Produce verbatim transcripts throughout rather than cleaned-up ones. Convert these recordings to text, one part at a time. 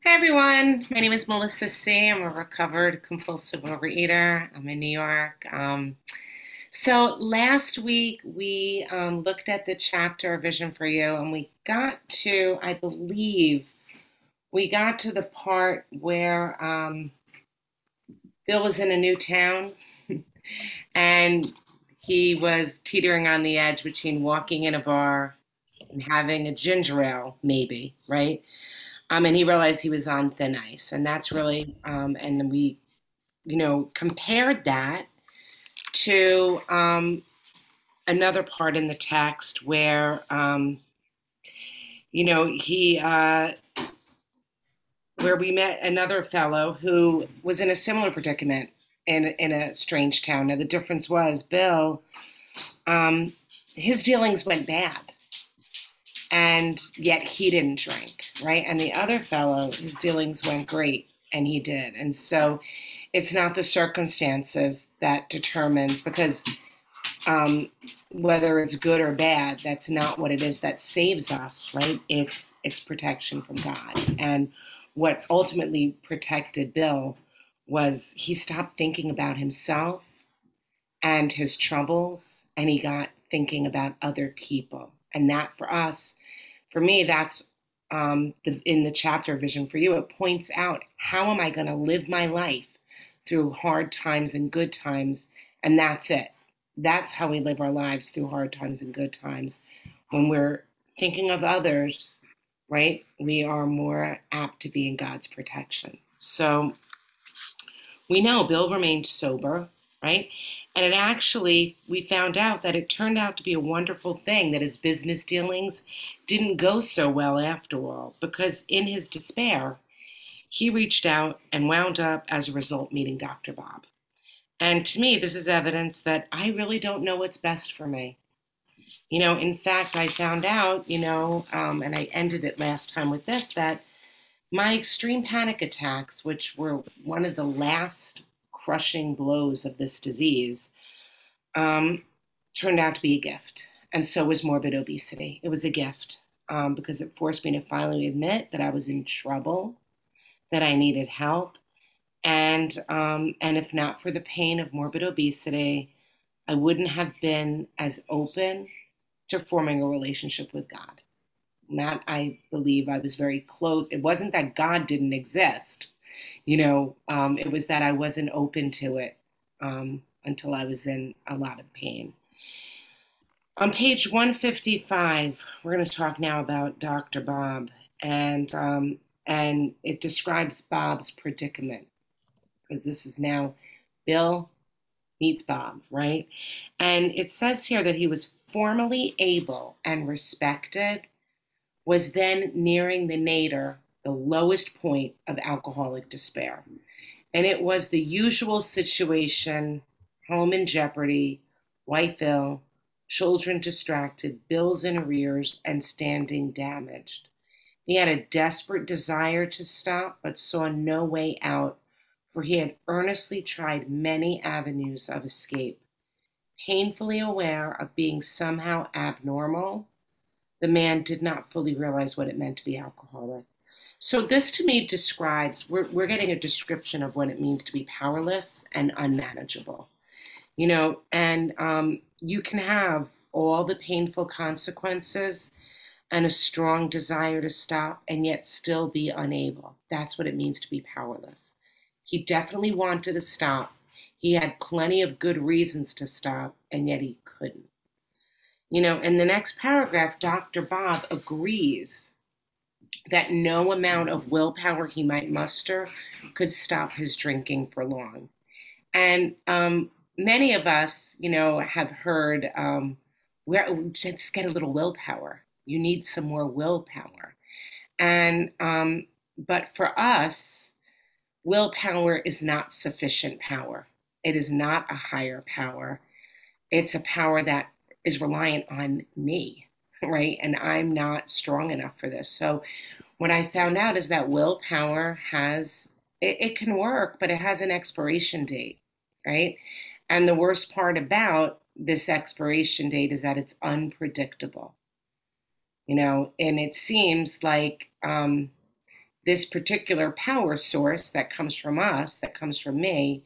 Hi everyone, my name is Melissa C. I'm a recovered compulsive overeater. I'm in New York. Um, so last week we um, looked at the chapter Vision for You, and we got to, I believe, we got to the part where um, Bill was in a new town and he was teetering on the edge between walking in a bar and having a ginger ale, maybe, right? Um, and he realized he was on thin ice, and that's really, um, and we, you know, compared that to um, another part in the text where, um, you know, he, uh, where we met another fellow who was in a similar predicament in in a strange town. Now the difference was Bill, um, his dealings went bad, and yet he didn't drink, right? And the other fellow, his dealings went great, and he did. And so it's not the circumstances that determines, because um, whether it's good or bad, that's not what it is that saves us, right? It's it's protection from God. And what ultimately protected Bill was he stopped thinking about himself and his troubles, and he got thinking about other people. And that for us, for me, that's um, the, in the chapter Vision for You, it points out how am I going to live my life through hard times and good times, and that's it. That's how we live our lives through hard times and good times. When we're thinking of others, right, we are more apt to be in God's protection. So we know Bill remained sober, right? And it actually, we found out that it turned out to be a wonderful thing that his business dealings didn't go so well after all, because in his despair, he reached out and wound up, as a result, meeting Doctor Bob. And to me, this is evidence that I really don't know what's best for me. You know, in fact, I found out, you know, um, and I ended it last time with this, that my extreme panic attacks, which were one of the last crushing blows of this disease, um, turned out to be a gift. And so was morbid obesity. It was a gift um, because it forced me to finally admit that I was in trouble, that I needed help. And, um, and if not for the pain of morbid obesity, I wouldn't have been as open to forming a relationship with God. Not, I believe I was very close. It wasn't that God didn't exist, you know, um, it was that I wasn't open to it um, until I was in a lot of pain. On page one fifty-five, we're going to talk now about Doctor Bob, and um, and it describes Bob's predicament, because this is now Bill meets Bob, right? And it says here that he was formerly able and respected, was then nearing the nadir, the lowest point of alcoholic despair. And it was the usual situation: home in jeopardy, wife ill, children distracted, bills in arrears, and standing damaged. He had a desperate desire to stop, but saw no way out, for he had earnestly tried many avenues of escape. Painfully aware of being somehow abnormal, the man did not fully realize what it meant to be alcoholic. So this to me describes, we're, we're getting a description of what it means to be powerless and unmanageable. You know, and um, you can have all the painful consequences and a strong desire to stop and yet still be unable. That's what it means to be powerless. He definitely wanted to stop. He had plenty of good reasons to stop, and yet he couldn't. You know, in the next paragraph, Doctor Bob agrees that no amount of willpower he might muster could stop his drinking for long. And um, many of us, you know, have heard, um, where just get a little willpower. You need some more willpower. And um, but for us, willpower is not sufficient power. It is not a higher power. It's a power that is reliant on me, right? And I'm not strong enough for this. So what I found out is that willpower has, it, it can work, but it has an expiration date, right? And the worst part about this expiration date is that it's unpredictable, you know, and it seems like um, this particular power source that comes from us, that comes from me,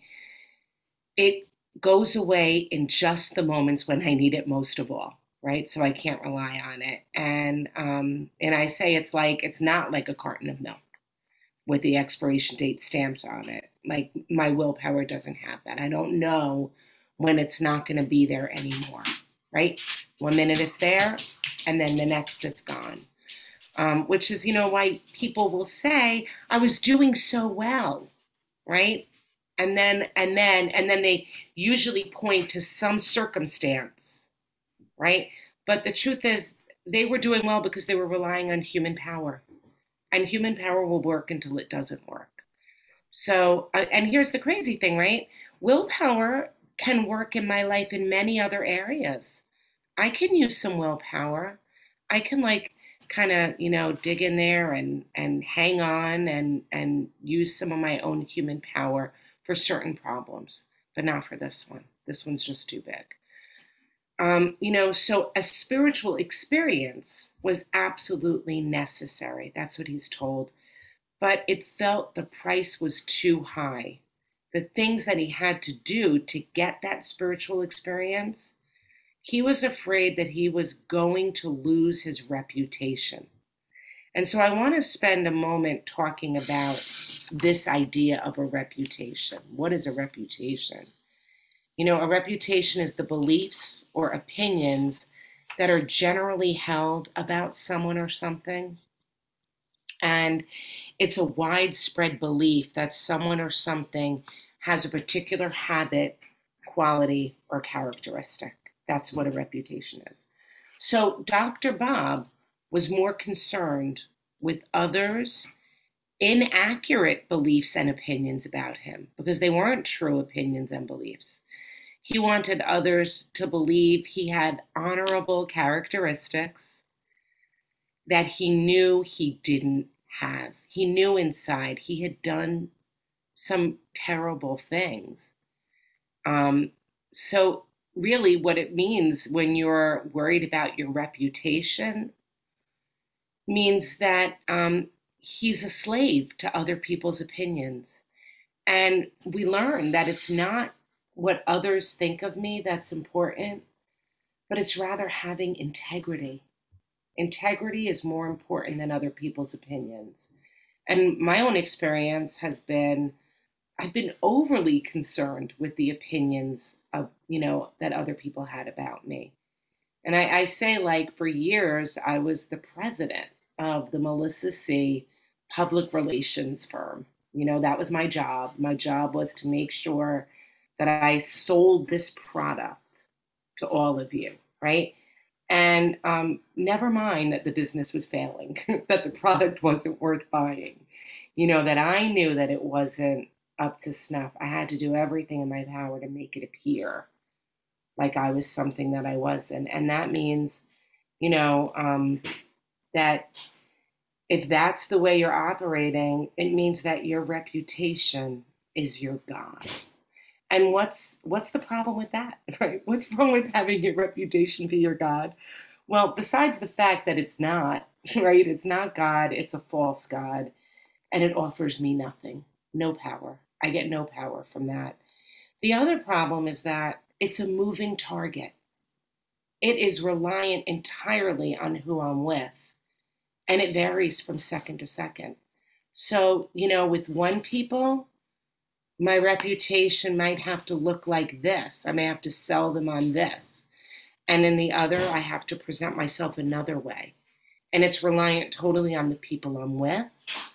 it goes away in just the moments when I need it most of all, right? So I can't rely on it. And um, and I say it's like it's not like a carton of milk with the expiration date stamped on it. Like my willpower doesn't have that. I don't know when it's not going to be there anymore, right? One minute it's there, and then the next it's gone. Um, which is, you know, why people will say, I was doing so well, right? And then, and then, and then they usually point to some circumstance, right? But the truth is, they were doing well because they were relying on human power. And human power will work until it doesn't work. So, uh, and here's the crazy thing, right? Willpower can work in my life in many other areas. I can use some willpower. I can like kind of, you know, dig in there and and hang on and and use some of my own human power for certain problems, but not for this one. This one's just too big. Um, you know, so a spiritual experience was absolutely necessary. That's what he's told. But it felt the price was too high. The things that he had to do to get that spiritual experience, he was afraid that he was going to lose his reputation. And so I want to spend a moment talking about this idea of a reputation. What is a reputation? You know, a reputation is the beliefs or opinions that are generally held about someone or something. And it's a widespread belief that someone or something has a particular habit, quality, or characteristic. That's what a reputation is. So Doctor Bob was more concerned with others' inaccurate beliefs and opinions about him because they weren't true opinions and beliefs. He wanted others to believe he had honorable characteristics that he knew he didn't have. He knew inside he had done some terrible things. Um, so, really, what it means when you're worried about your reputation means that um, he's a slave to other people's opinions. And we learn that it's not what others think of me that's important, but it's rather having integrity. Integrity is more important than other people's opinions. And my own experience has been I've been overly concerned with the opinions of, you know, that other people had about me. And I, I say, like, for years, I was the president of the Melissa C. public relations firm. You know, that was my job. My job was to make sure that I sold this product to all of you, right? And um, never mind that the business was failing, that the product wasn't worth buying, you know, that I knew that it wasn't up to snuff. I had to do everything in my power to make it appear like I was something that I wasn't. And that means, you know, um, that if that's the way you're operating, it means that your reputation is your God. And what's what's the problem with that, right? What's wrong with having your reputation be your God? Well, besides the fact that it's not, right? It's not God, it's a false God, and it offers me nothing, no power. I get no power from that. The other problem is that it's a moving target. It is reliant entirely on who I'm with, and it varies from second to second. So, you know, with one people, my reputation might have to look like this. I may have to sell them on this. And in the other, I have to present myself another way. And it's reliant totally on the people I'm with,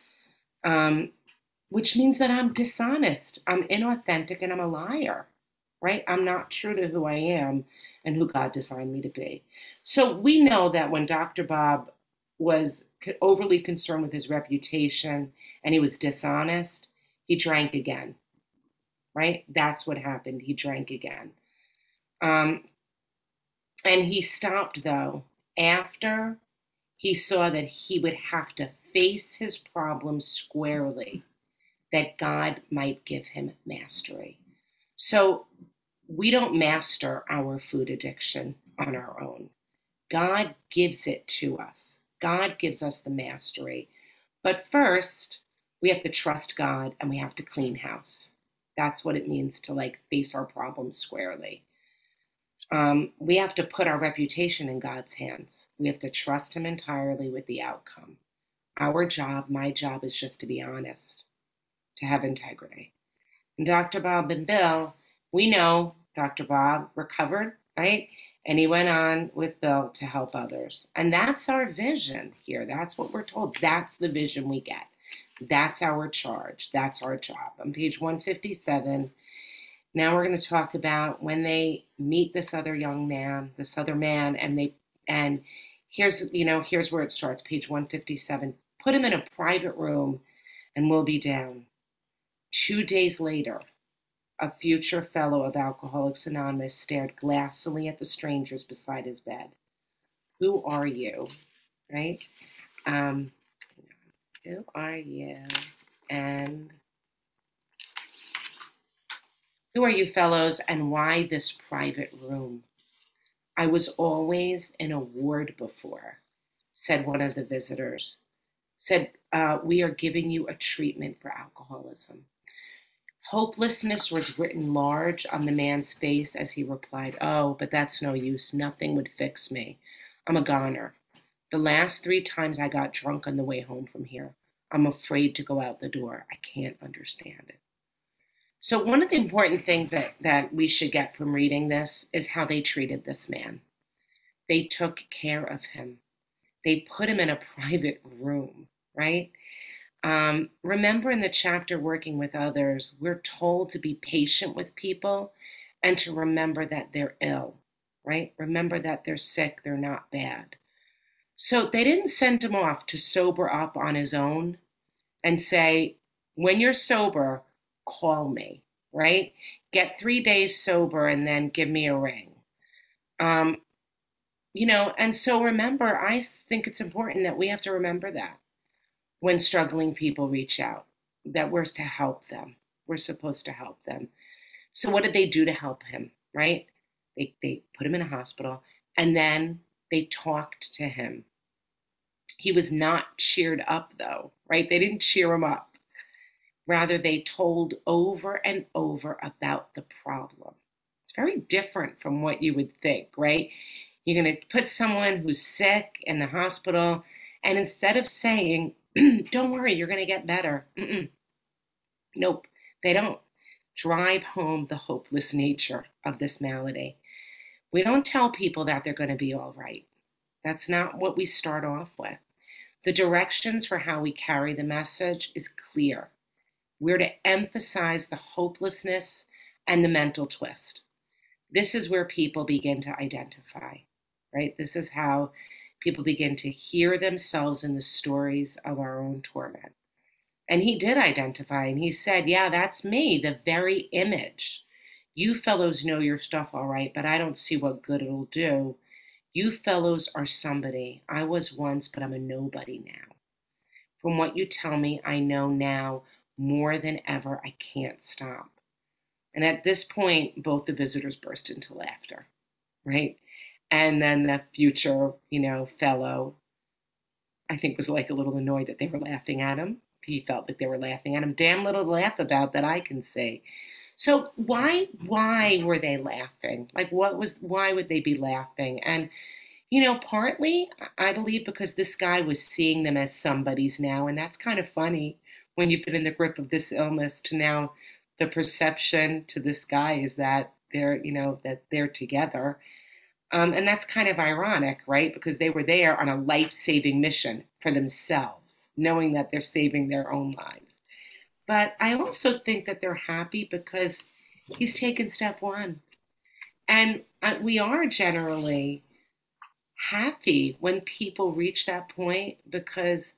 um, which means that I'm dishonest, I'm inauthentic, and I'm a liar, right? I'm not true to who I am and who God designed me to be. So we know that when Doctor Bob was overly concerned with his reputation and he was dishonest, he drank again, right? That's what happened. He drank again. Um, and he stopped, though, after he saw that he would have to face his problems squarely, that God might give him mastery. So we don't master our food addiction on our own. God gives it to us. God gives us the mastery. But first, we have to trust God and we have to clean house. That's what it means to like face our problems squarely. Um, we have to put our reputation in God's hands. We have to trust Him entirely with the outcome. Our job, my job, is just to be honest, to have integrity. And Doctor Bob and Bill, we know Doctor Bob recovered, right? And he went on with Bill to help others. And that's our vision here. That's what we're told. That's the vision we get. That's our charge. That's our job. On page one fifty-seven, now we're going to talk about when they meet this other young man, this other man, and they and here's you know here's where it starts. Page one fifty-seven. Put him in a private room, and we'll be down. Two days later, a future fellow of Alcoholics Anonymous stared glassily at the strangers beside his bed. Who are you? Right? Um, who are you? And who are you, fellows, and why this private room? I was always in a ward before, said one of the visitors. Said, uh, we are giving you a treatment for alcoholism. Hopelessness was written large on the man's face as he replied, oh, but that's no use. Nothing would fix me. I'm a goner. The last three times I got drunk on the way home from here. I'm afraid to go out the door. I can't understand it. So one of the important things that, that we should get from reading this is how they treated this man. They took care of him. They put him in a private room, right? Um, remember in the chapter Working with Others, we're told to be patient with people and to remember that they're ill, right? Remember that they're sick, they're not bad. So they didn't send him off to sober up on his own and say, when you're sober, call me, right? Get three days sober and then give me a ring. Um, you know, and so remember, I think it's important that we have to remember that when struggling people reach out, that we're to help them. We're supposed to help them. So what did they do to help him, right? They, they put him in a hospital and then they talked to him. He was not cheered up though, right? They didn't cheer him up. Rather, they told over and over about the problem. It's very different from what you would think, right? You're going to put someone who's sick in the hospital, and instead of saying, don't worry, you're going to get better. Mm-mm. Nope, they don't. Drive home the hopeless nature of this malady. We don't tell people that they're going to be all right. That's not what we start off with. The directions for how we carry the message is clear. We're to emphasize the hopelessness and the mental twist. This is where people begin to identify, right? This is how people begin to hear themselves in the stories of our own torment. And he did identify, and he said, yeah, that's me, the very image. You fellows know your stuff all right, but I don't see what good it'll do. You fellows are somebody. I was once, but I'm a nobody now. From what you tell me, I know now more than ever, I can't stop. And at this point, both the visitors burst into laughter, right? And then the future, you know, fellow, I think was like a little annoyed that they were laughing at him. He felt like they were laughing at him. Damn little to laugh about that I can see. So why, why were they laughing? Like what was, why would they be laughing? And, you know, partly, I believe because this guy was seeing them as somebodies now. And that's kind of funny when you've been in the grip of this illness to now the perception to this guy is that they're, you know, that they're together. Um, and that's kind of ironic, right? Because they were there on a life-saving mission for themselves, knowing that they're saving their own lives. But I also think that they're happy because he's taken step one. And uh, we are generally happy when people reach that point because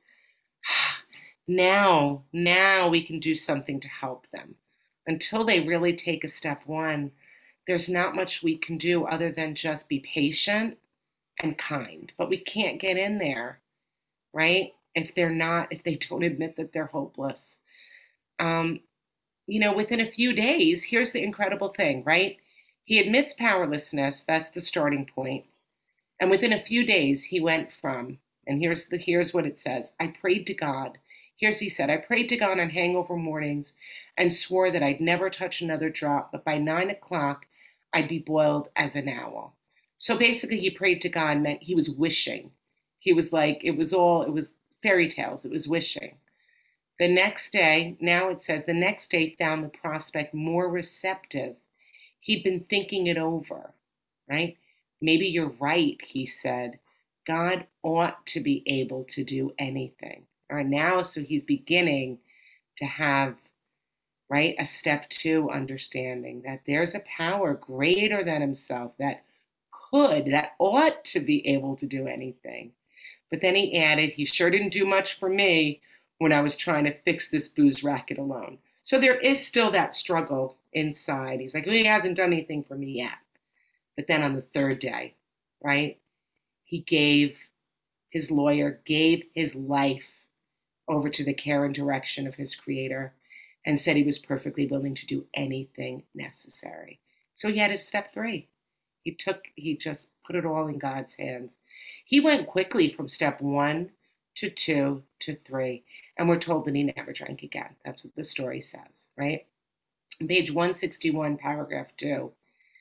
now, now we can do something to help them. Until they really take a step one, there's not much we can do other than just be patient and kind. But we can't get in there, right? If they're not, if they don't admit that they're hopeless. Um, you know, within a few days, here's the incredible thing, right? He admits powerlessness. That's the starting point. And within a few days, he went from, and here's the here's what it says. I prayed to God Here's he said, I prayed to God on hangover mornings and swore that I'd never touch another drop, but by nine o'clock, I'd be boiled as an owl. So basically, he prayed to God meant he was wishing. He was like, it was all, it was fairy tales, it was wishing. The next day, now it says, the next day found the prospect more receptive. He'd been thinking it over, right? Maybe you're right, he said. God ought to be able to do anything. All right, now, so he's beginning to have, right, a step two understanding that there's a power greater than himself that could, that ought to be able to do anything. But then he added, he sure didn't do much for me when I was trying to fix this booze racket alone. So there is still that struggle inside. He's like, well, he hasn't done anything for me yet. But then on the third day, right, he gave, his lawyer gave his life over to the care and direction of his creator and said he was perfectly willing to do anything necessary. So he had a step three. He took, he just put it all in God's hands. He went quickly from step one to two to three, and we're told that he never drank again. That's what the story says, right? On page one sixty-one, paragraph two.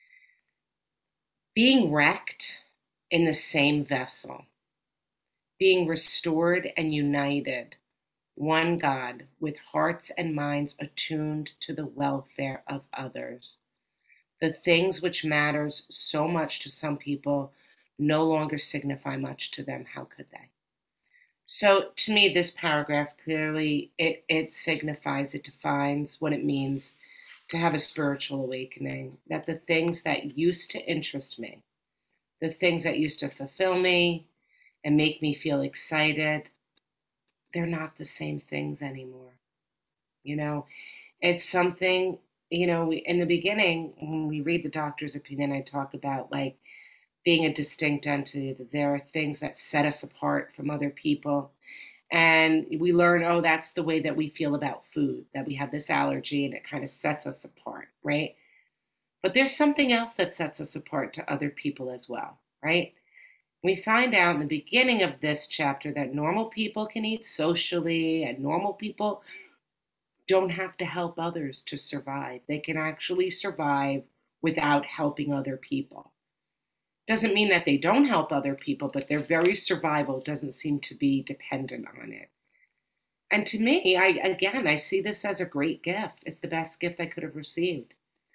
Being wrecked in the same vessel, being restored and united, one God, with hearts and minds attuned to the welfare of others. The things which matters so much to some people no longer signify much to them. How could they? So to me, this paragraph clearly, it, it signifies, it defines what it means to have a spiritual awakening, that the things that used to interest me, the things that used to fulfill me and make me feel excited, they're not the same things anymore. You know, it's something, you know, we, in the beginning, when we read the doctor's opinion, I talk about like being a distinct entity, that there are things that set us apart from other people. And we learn, oh, that's the way that we feel about food, that we have this allergy and it kind of sets us apart, right? But there's something else that sets us apart to other people as well, right? We find out in the beginning of this chapter that normal people can eat socially and normal people don't have to help others to survive. They can actually survive without helping other people. Doesn't mean that they don't help other people, but their very survival doesn't seem to be dependent on it. And to me, I again, I see this as a great gift. It's the best gift I could have received.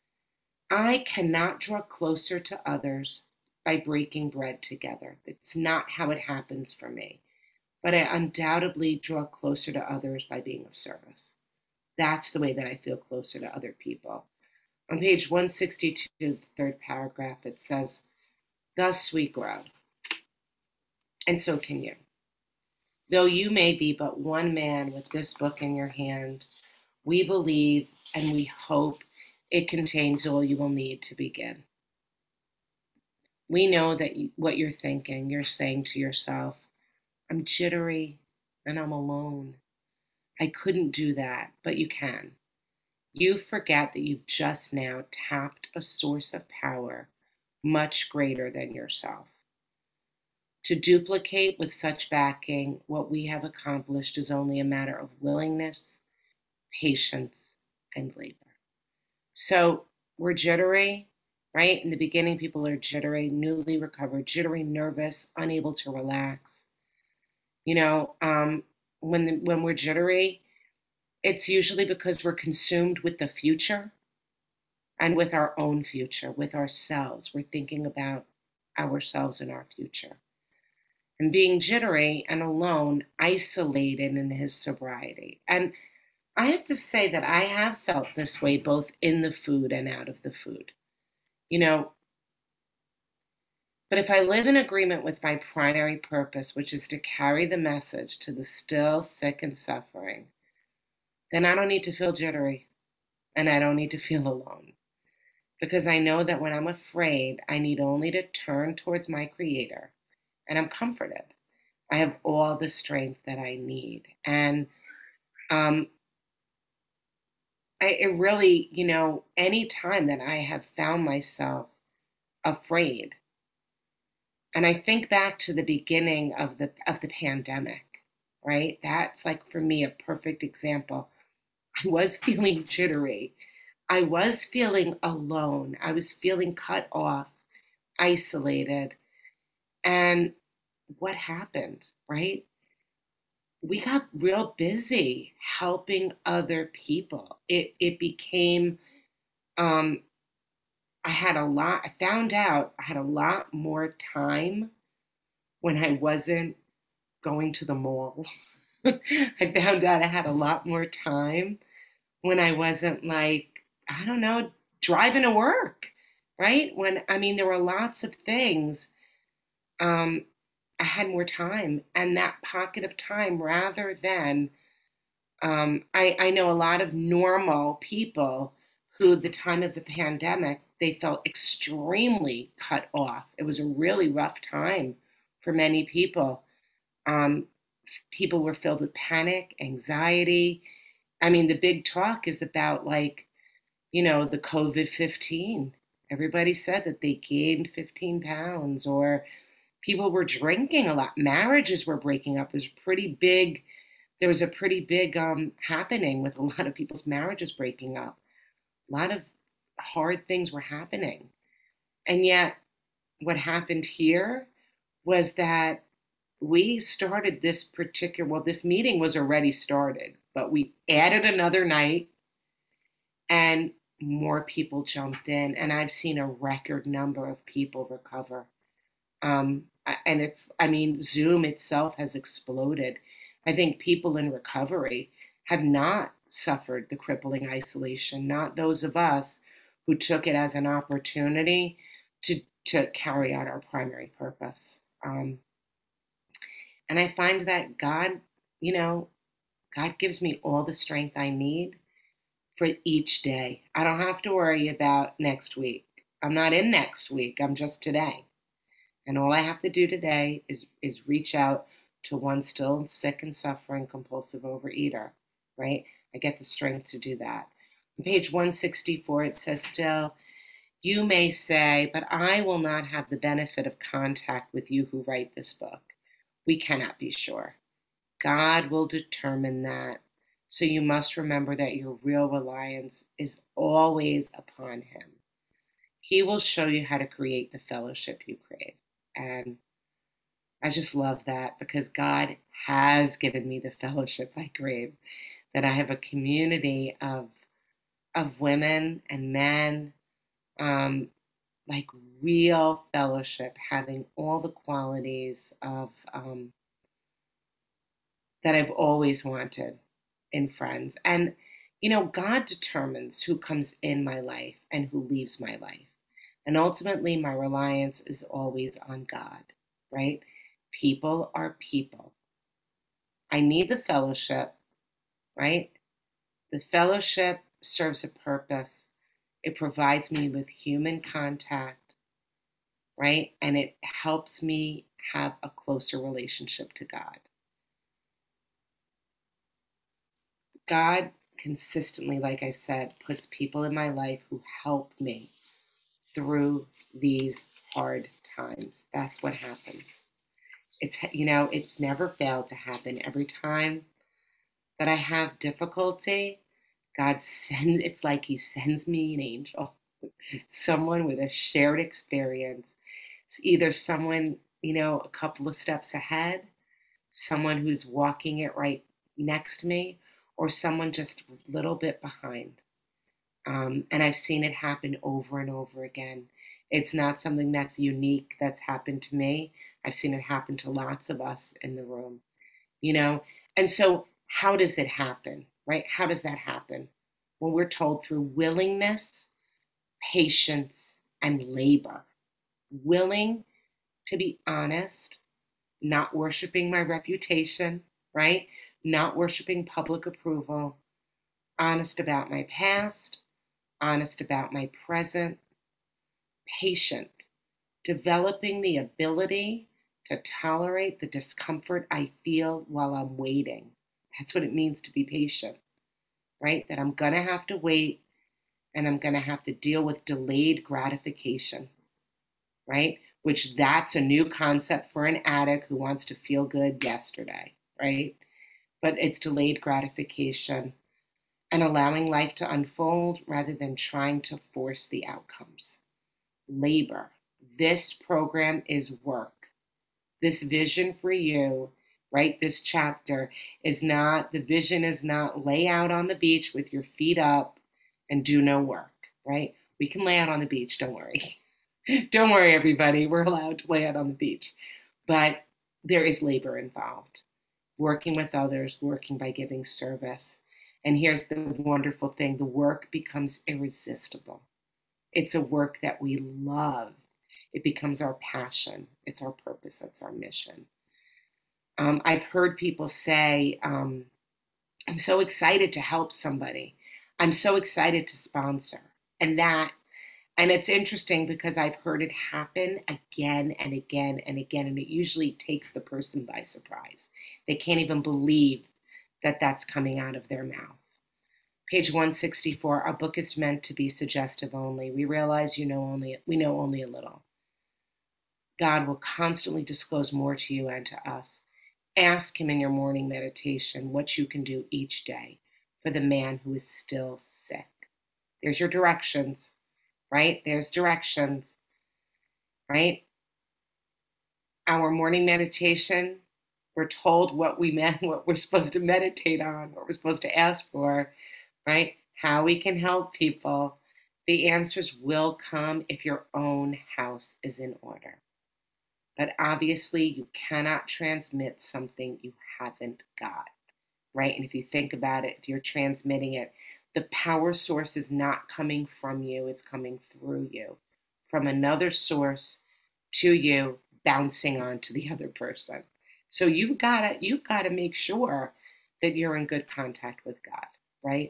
I cannot draw closer to others by breaking bread together. It's not how it happens for me. But I undoubtedly draw closer to others by being of service. That's the way that I feel closer to other people. On page one sixty-two, the third paragraph, it says, thus we grow, and so can you. Though you may be but one man with this book in your hand, we believe and we hope it contains all you will need to begin. We know that you, what you're thinking, you're saying to yourself, I'm jittery and I'm alone. I couldn't do that, but you can. You forget that you've just now tapped a source of power much greater than yourself. To duplicate with such backing what we have accomplished is only a matter of willingness, patience, and labor. So we're jittery, right? In the beginning, people are jittery, newly recovered, jittery, nervous, unable to relax. You know, um, when the, when we're jittery, it's usually because we're consumed with the future and with our own future, with ourselves. We're thinking about ourselves and our future. And being jittery and alone, isolated in his sobriety. And I have to say that I have felt this way both in the food and out of the food. You know, but if I live in agreement with my primary purpose, which is to carry the message to the still sick and suffering, then I don't need to feel jittery and I don't need to feel alone. Because I know that when I'm afraid, I need only to turn towards my Creator and I'm comforted. I have all the strength that I need. And um, I, it really, you know, any time that I have found myself afraid, and I think back to the beginning of the of the pandemic, right? That's like for me a perfect example. I was feeling jittery. I was feeling alone. I was feeling cut off, isolated. And what happened, right? We got real busy helping other people. It it became um I had a lot I found out I had a lot more time when I wasn't going to the mall. I found out I had a lot more time when I wasn't like, I don't know, driving to work, right? When I mean there were lots of things. Um I had more time, and that pocket of time rather than Um, I, I know a lot of normal people who, at the time of the pandemic, they felt extremely cut off. It was a really rough time for many people. Um, People were filled with panic, anxiety. I mean, the big talk is about, like, you know, the COVID fifteen. Everybody said that they gained fifteen pounds, or people were drinking a lot. Marriages were breaking up. It was pretty big. There was a pretty big um, happening with a lot of people's marriages breaking up. A lot of hard things were happening. And yet, what happened here was that we started this particular, well, this meeting was already started, but we added another night and more people jumped in. And I've seen a record number of people recover. Um, and it's, I mean, Zoom itself has exploded. I think people in recovery have not suffered the crippling isolation, not those of us who took it as an opportunity to, to carry out our primary purpose. Um, and I find that God, you know, God gives me all the strength I need for each day. I don't have to worry about next week. I'm not in next week, I'm just today. And all I have to do today is is reach out to one still sick and suffering compulsive overeater, right? I get the strength to do that. On page one sixty-four, it says still, you may say, but I will not have the benefit of contact with you who write this book. We cannot be sure. God will determine that. So you must remember that your real reliance is always upon Him. He will show you how to create the fellowship you crave. And I just love that because God has given me the fellowship I crave, that I have a community of of women and men, um, like real fellowship, having all the qualities of um, that I've always wanted in friends. And you know, God determines who comes in my life and who leaves my life. And ultimately, my reliance is always on God, right? People are people. I need the fellowship, right? The fellowship serves a purpose. It provides me with human contact, right? And it helps me have a closer relationship to God. God consistently, like I said, puts people in my life who help me through these hard times. That's what happens. It's, you know, it's never failed to happen. Every time that I have difficulty, God sends, it's like He sends me an angel, someone with a shared experience. It's either someone, you know, a couple of steps ahead, someone who's walking it right next to me, or someone just a little bit behind. Um, and I've seen it happen over and over again. It's not something that's unique that's happened to me. I've seen it happen to lots of us in the room, you know? And so, how does it happen, right? How does that happen? Well, we're told through willingness, patience, and labor. Willing to be honest, not worshiping my reputation, right? Not worshiping public approval, honest about my past, honest about my present, patient, developing the ability to tolerate the discomfort I feel while I'm waiting. That's what it means to be patient, right? That I'm going to have to wait and I'm going to have to deal with delayed gratification, right? Which that's a new concept for an addict who wants to feel good yesterday, right? but it's delayed gratification and allowing life to unfold rather than trying to force the outcomes. Labor. This program is work. This vision for you, right? This chapter is not, the vision is not lay out on the beach with your feet up and do no work, right? We can lay out on the beach, don't worry. Don't worry, everybody. We're allowed to lay out on the beach. But there is labor involved, working with others, working by giving service. And here's the wonderful thing, the work becomes irresistible. It's a work that we love. It becomes our passion. It's our purpose. It's our mission. Um, I've heard people say, um, I'm so excited to help somebody. I'm so excited to sponsor. And that, and it's interesting because I've heard it happen again and again and again. And it usually takes the person by surprise. They can't even believe that that's coming out of their mouth. Page one sixty-four, our book is meant to be suggestive only. We realize you know only, we know only a little. God will constantly disclose more to you and to us. Ask him in your morning meditation what you can do each day for the man who is still sick. There's your directions, right? There's directions, right? Our morning meditation, we're told what we meant, what we're supposed to meditate on, what we're supposed to ask for, right? How we can help people. The answers will come if your own house is in order. But obviously, you cannot transmit something you haven't got, right? And if you think about it, if you're transmitting it, the power source is not coming from you, it's coming through you, from another source to you, bouncing on to the other person. So you've got to you've got to make sure that you're in good contact with God, right?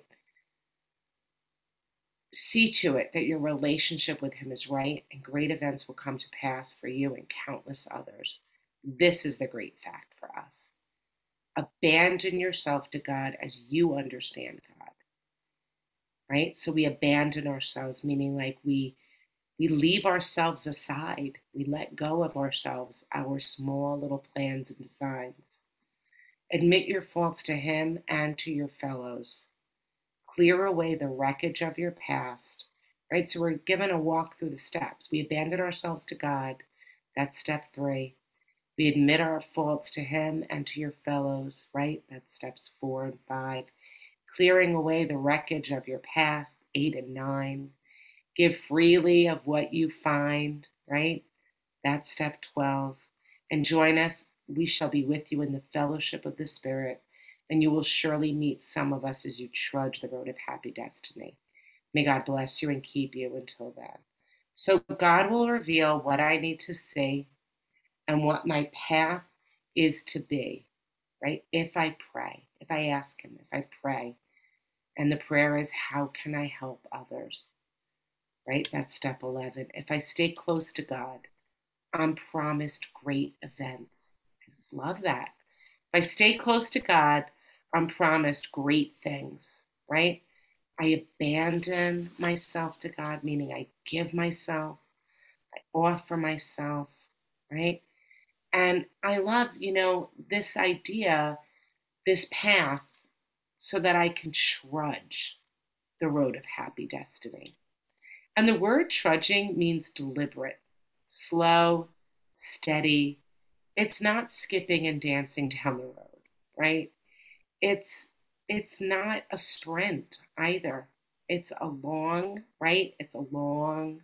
See to it that your relationship with him is right, and great events will come to pass for you and countless others. This is the great fact for us. Abandon yourself to God as you understand God, right? So we abandon ourselves, meaning like we we leave ourselves aside. We let go of ourselves, our small little plans and designs. Admit your faults to him and to your fellows. Clear away the wreckage of your past, right? So we're given a walk through the steps. We abandon ourselves to God. That's step three. We admit our faults to him and to your fellows, right? That's steps four and five. Clearing away the wreckage of your past, eight and nine. Give freely of what you find, right? That's step twelve. And join us. We shall be with you in the fellowship of the Spirit, and you will surely meet some of us as you trudge the road of happy destiny. May God bless you and keep you until then. So God will reveal what I need to see and what my path is to be, right? If I pray, if I ask him, if I pray. And the prayer is, how can I help others? Right? That's step eleven. If I stay close to God, I'm promised great events. I just love that. If I stay close to God, I'm promised great things, right? I abandon myself to God, meaning I give myself, I offer myself, right? And I love, you know, this idea, this path, so that I can trudge the road of happy destiny. And the word trudging means deliberate, slow, steady. It's not skipping and dancing down the road, right? It's it's not a sprint either. It's a long, right? It's a long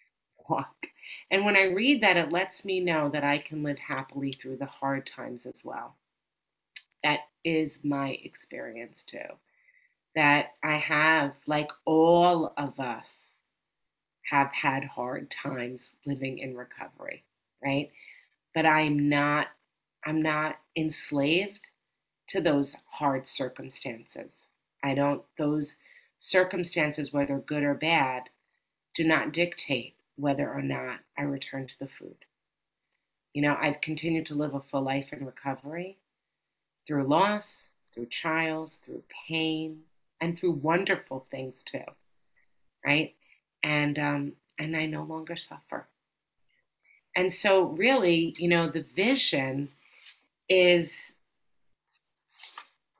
walk. And when I read that, it lets me know that I can live happily through the hard times as well. That is my experience too. That I have, like all of us, have had hard times living in recovery, right? But I'm not I'm not enslaved to those hard circumstances. I don't those circumstances, whether good or bad, do not dictate whether or not I return to the food. You know, I've continued to live a full life in recovery through loss, through trials, through pain, and through wonderful things too, right? And um, and I no longer suffer. And so, really, you know, the vision is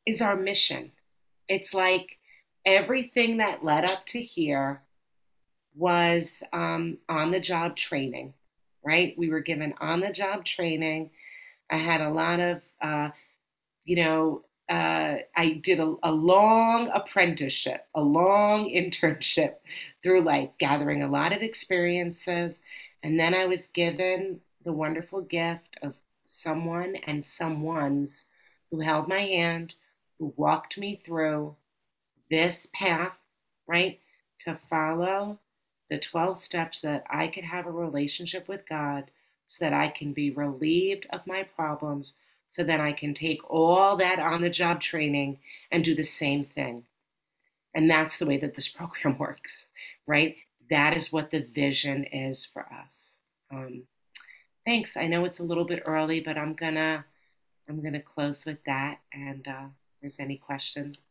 is our mission. It's like everything that led up to here was um, on the job training, right? We were given on the job training. I had a lot of, uh, you know, uh, I did a, a long apprenticeship, a long internship through life, gathering a lot of experiences. And then I was given the wonderful gift of someone and someone's who held my hand, who walked me through this path, right? To follow the twelve steps so that I could have a relationship with God, so that I can be relieved of my problems, so that I can take all that on the job training and do the same thing. And that's the way that this program works, right? That is what the vision is for us. Um, thanks. I know it's a little bit early, but I'm gonna I'm gonna close with that. And uh, if there's any questions.